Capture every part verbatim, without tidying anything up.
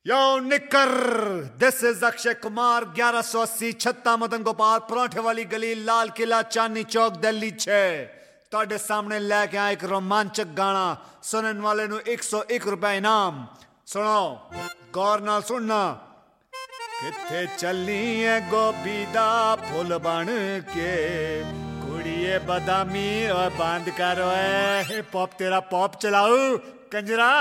यो निकर, this is Akshay Kumar. ग्यारह सौ अस्सी छत्ता मदन गोपाल, पराठे वाली गली, लाल किला, चांदनी चौक, दिल्ली छे। ਤੁਹਾਡੇ सामने लैके आया एक रोमांचक गाना। सुनने वाले नु एक सौ एक रुपया इनाम। सुनो गौर नाल सुनना। किथे चलनी है गोभी दा फुल बन के, कुड़िए बदामी और बंद करो हिप हॉप, तेरा पॉप चलाऊ कंजरा।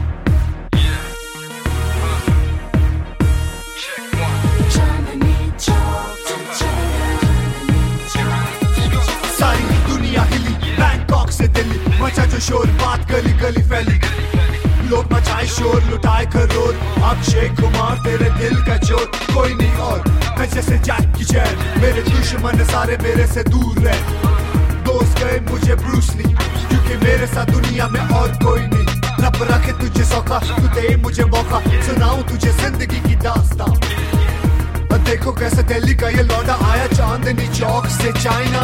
सारी दुनिया हिली बैंकॉक से दिल्ली, मचा जो शोर, बात गली गली फैली, लोग मचाए शोर, लुटाए करोड़। अक्षय कुमार तेरे दिल का चोर, कोई नहीं और मैं जैसे जैक की चैन। मेरे दुश्मन सारे मेरे से दूर रहे, दोस्त गए मुझे ब्रूस ली, क्योंकि मेरे साथ दुनिया में और कोई नहीं। रब रखे तुझे सौखा, तू दे मुझे मौका, सुनाऊं तुझे जिंदगी की दास्तां। देखो कैसे दिल्ली का ये लौंडा आया चांदनी चौक से चाइना।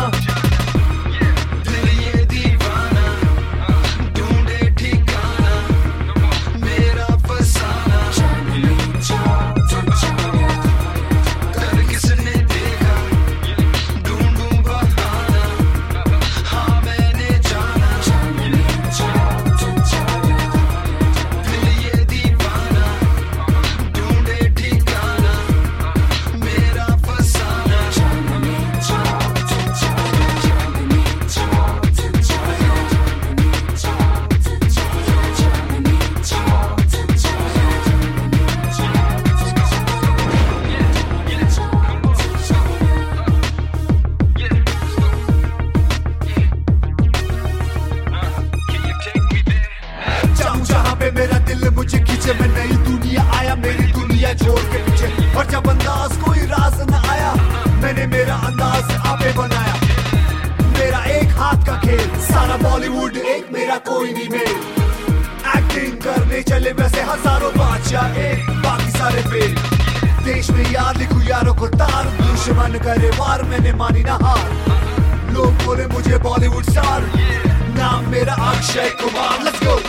मेरा दिल मुझे खींचे, मैं नई दुनिया आया, मेरी दुनिया छोड़ के पीछे। और जब अंदाज कोई राज न आया, मैंने मेरा अंदाज आपे बनाया। मेरा एक हाथ का खेल, सारा बॉलीवुड एक, मेरा कोई नहीं मेल। एक्टिंग करने चले वैसे हजारों बादशाह, एक बाकी सारे फेल। देश में यार लिखूं यारों को तार, दुश्मन करे वार, मैंने मानी ना हार। लोग बोले मुझे बॉलीवुड स्टार, नाम मेरा अक्षय कुमार। Let's go.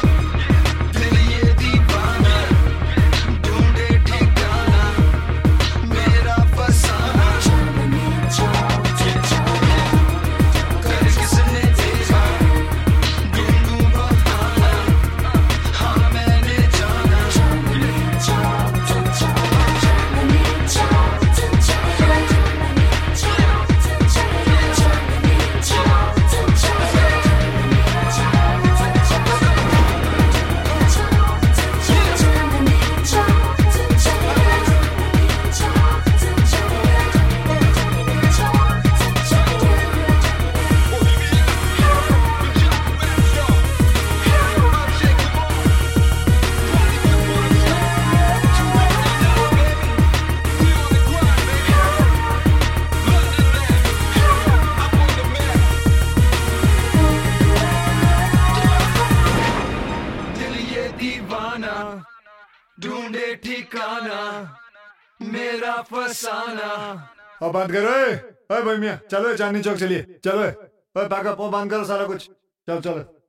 ढूंढे ठिकाना मेरा फसाना। अब बंद करो ए भाई मियां, चलो चांदनी चौक चलिए, चलो। पैकअप बंद करो सारा कुछ, चलो चलो।